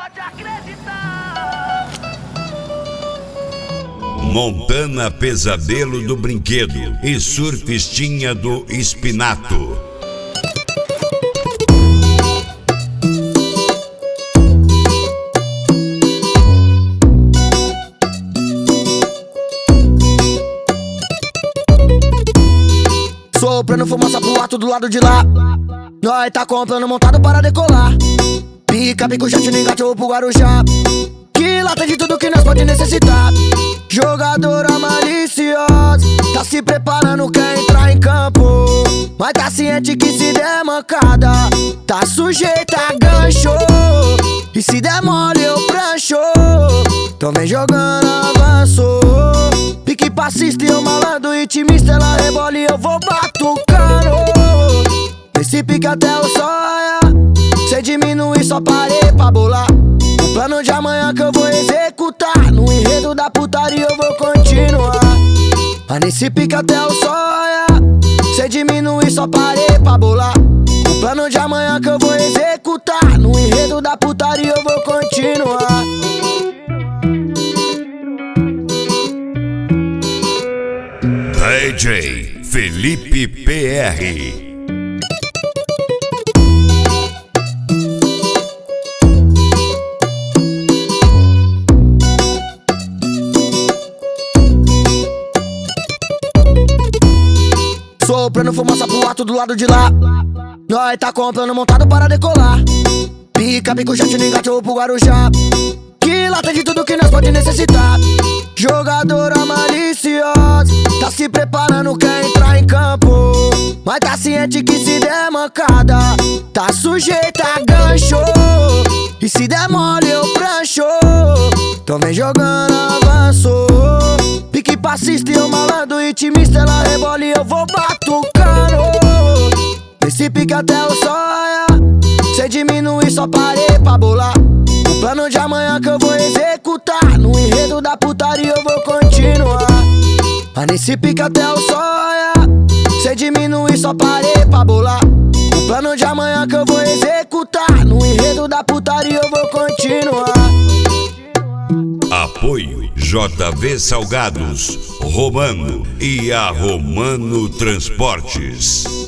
pode acreditar. Montana Pesadelo do Brinquedo e Surfistinha do Espinato. Soprando fumaça pro alto do lado de lá. Nós tá comprando montado para decolar. Pica, pico, jet, no engate ou pro Guarujá. Que lá tem de tudo que nós pode necessitar. Jogadora maliciosa, tá se preparando, quer entrar em campo. Mas tá ciente que se der mancada, tá sujeita a gancho. E se der mole eu prancho. Então vem jogando avanço. Pique passista e eu malandro intimista. Ela rebola e eu vou batucando. Nesse pique até o sol raiar. Cê diminui, só parei pra bolar. O plano de amanhã que eu vou executar. No enredo da putaria eu vou continuar. Mas nesse pique até o sol raiar. Cê diminui, só parei pra bolar. O plano de amanhã que eu vou executar. No enredo da putaria eu vou continuar. DJ Felipe PR. Soprando fumaça pro alto do lado de lá. Nós tá comprando montado para decolar. Pica, pico, jet, no engate ou pro Guarujá. Que lá tem de tudo que nós pode necessitar. Jogadora maliciosa, tá se preparando, quer entrar em campo. Mas tá ciente que se der mancada, tá sujeita a gancho. E se der mole eu prancho. Então vem jogando avanço. Pique passista e eu malandro intimista. Ela rebola e eu vou batucando. Nesse pique até o sol raiar. Cê diminui, só parei pra bolar. O plano de amanhã que eu vou executar. No enredo da putaria eu vou continuar. Mas nesse pique até o sol raiar. Cê diminui, só parei pra bolar. O plano de amanhã que eu vou executar. No enredo da putaria eu vou continuar. Apoio JV Salgados, Romano e a Romano Transportes.